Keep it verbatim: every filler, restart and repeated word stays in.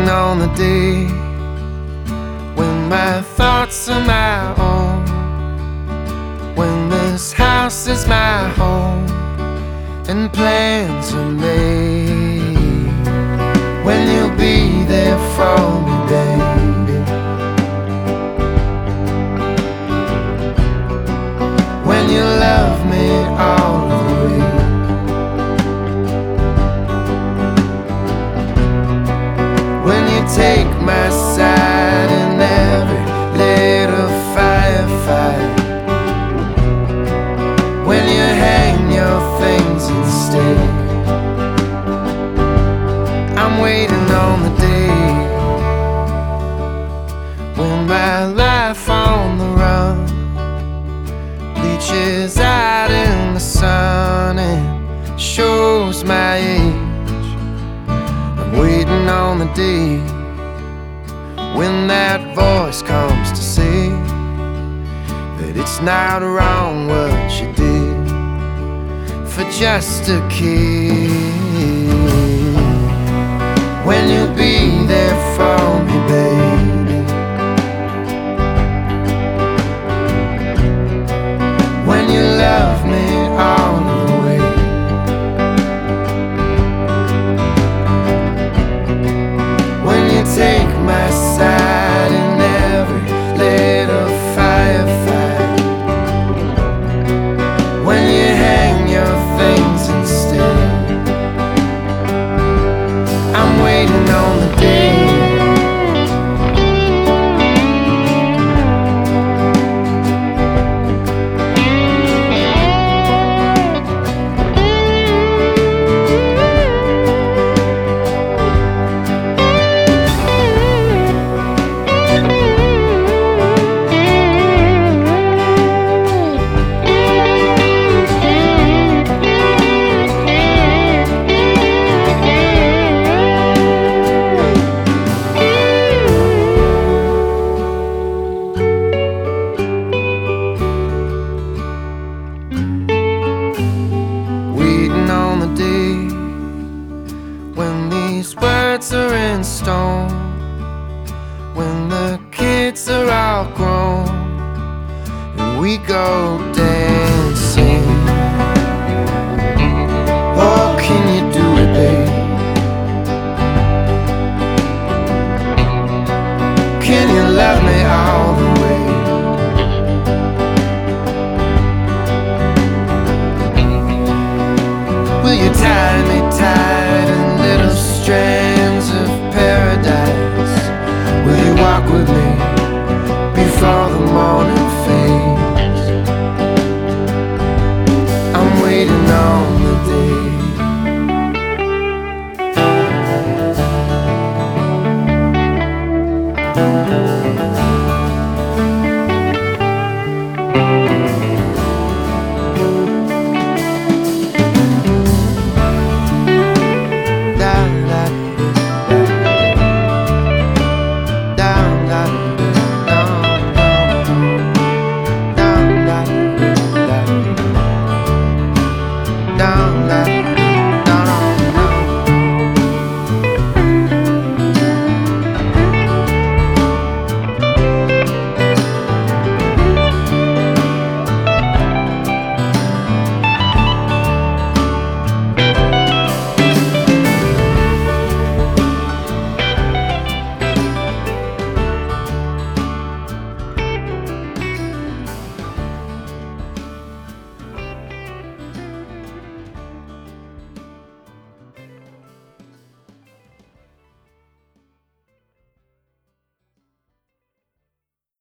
waiting on the day when my thoughts are my own, when this house is my home and plans are made, when you'll be there for me, baby, when you love me all the way, when you take my side in every little firefight, when you hang your things and stay. I'm waiting on the day when my life on the run bleaches out in the sun and shows my age. I'm waiting on the day when that voice comes to say that it's not wrong what you did for just a kid. When you'll be there for me, baby, when you love me all the way, when you take my side in every little firefight, when you hang your things and stay. I'm waiting on the day when these words are in stone, when the kids are all grown and we go dancing. Oh, can you do it, babe? Can you love me all the way? Will you tie me tight in little strands of paradise? Will you walk with me before the morning fades? I'm waiting on the day